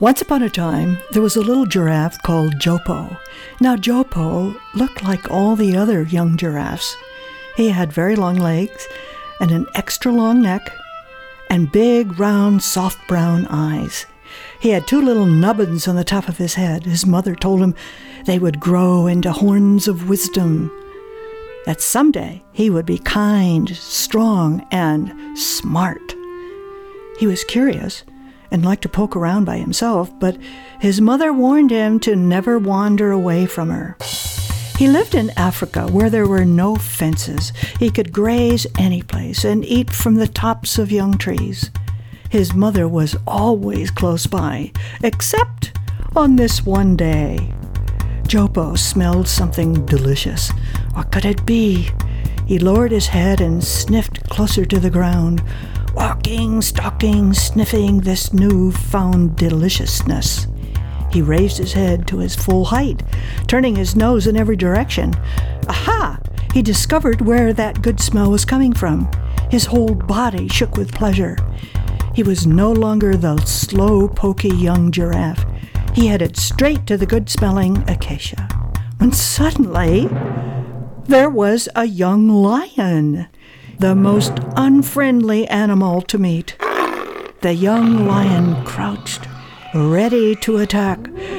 Once upon a time, there was a little giraffe called Jopo. Now, Jopo looked like all the other young giraffes. He had very long legs and an extra long neck and big, round, soft brown eyes. He had two little nubbins on the top of his head. His mother told him they would grow into horns of wisdom, that someday he would be kind, strong, and smart. He was curious and liked to poke around by himself, but his mother warned him to never wander away from her. He lived in Africa where there were no fences. He could graze any place and eat from the tops of young trees. His mother was always close by, except on this one day. Jopo smelled something delicious. What could it be? He lowered his head and sniffed closer to the ground, walking, stalking, sniffing this new-found deliciousness. He raised his head to his full height, turning his nose in every direction. Aha! He discovered where that good smell was coming from. His whole body shook with pleasure. He was no longer the slow, poky young giraffe. He headed straight to the good-smelling acacia. When suddenly, there was a young lion, the most unfriendly animal to meet. The young lion crouched, ready to attack.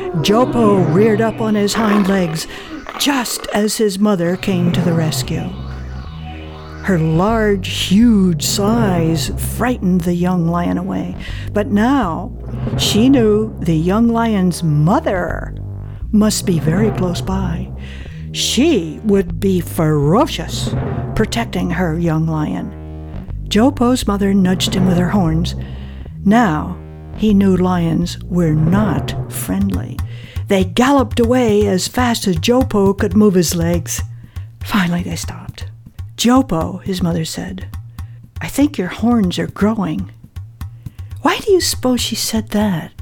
Jopo reared up on his hind legs just as his mother came to the rescue. Her large, huge size frightened the young lion away, but now she knew the young lion's mother must be very close by. She would be ferocious, protecting her young lion. Jopo's mother nudged him with her horns. Now he knew lions were not friendly. They galloped away as fast as Jopo could move his legs. Finally they stopped. "Jopo," his mother said, "I think your horns are growing." Why do you suppose she said that?